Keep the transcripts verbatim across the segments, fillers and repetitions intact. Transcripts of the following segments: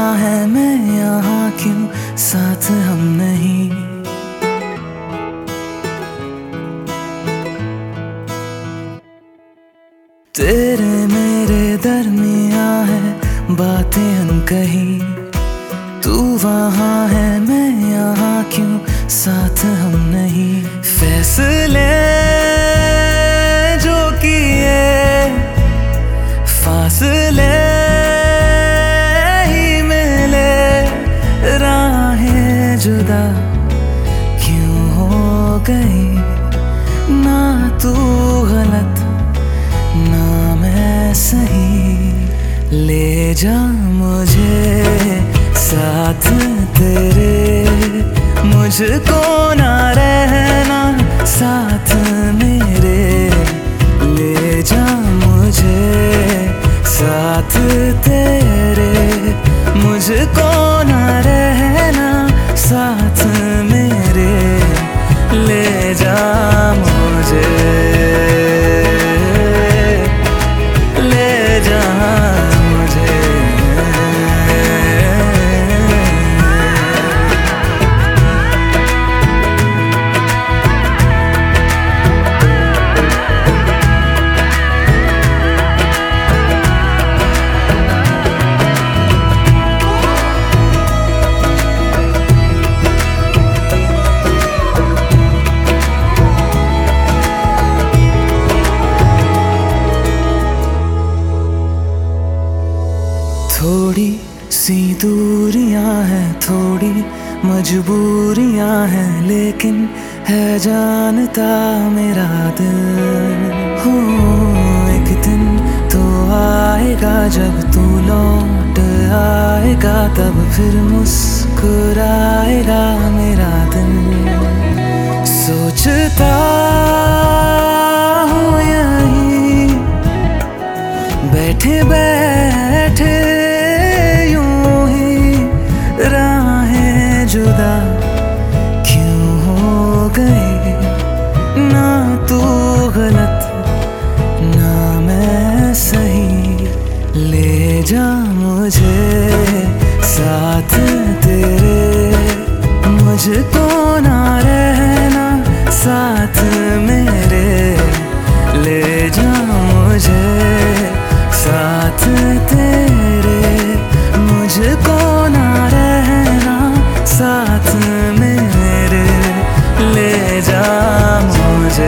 वहाँ है मैं यहाँ क्यों साथ हम नहीं। तेरे मेरे दरमिया है बातें अनकही, तू वहाँ है मैं यहाँ क्यों साथ हम नहीं। फैसले जो किए फासले ही मिले, राहें जुदा क्यों हो गई। ना तू गलत ना मैं सही, ले जा मुझे साथ तेरे, मुझको ना रहना साथ मेरे। ले जा मुझे साथ तेरे, मुझको ना रहना साथ मेरे। ले जा मुझे, ले जा मुझे। थोड़ी सी दूरियां हैं, थोड़ी मजबूरियां हैं, लेकिन है जानता मेरा दिल। हो एक दिन तो आएगा जब तू लौट आएगा, तब फिर मुस्कुराएगा मेरा दिल। सोचता हूँ यहीं बैठे बैठे जुदा क्यों हो गए। ना तू गलत ना मैं सही, ले जा मुझे साथ तेरे, मुझको ना रहना साथ मेरे। ले जा मुझे साथ तेरे, मुझको ना रहना साथ मेरे। ले जा मुझे,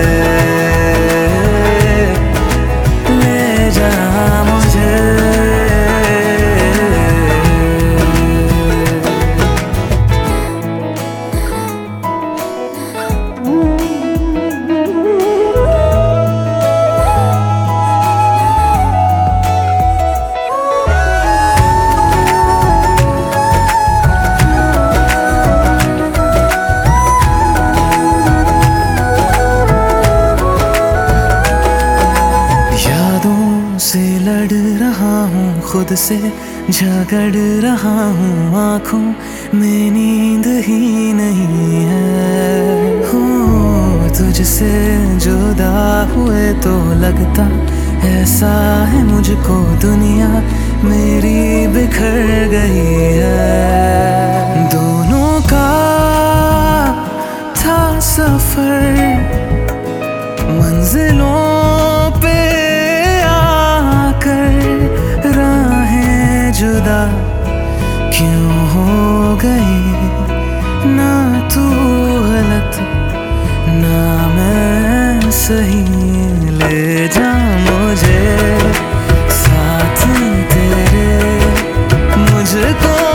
ले जा मुझे। से लड़ रहा हूँ, खुद से झगड़ रहा हूँ, आँखों में नींद ही नहीं है। हो तुझसे जुदा हुए तो लगता ऐसा है मुझको दुनिया मेरी बिखर गई है। दोनों का था सफर मंजिलों पे जुदा क्यों हो गई। ना तू गलत ना मैं सही, ले जा मुझे साथ तेरे, मुझको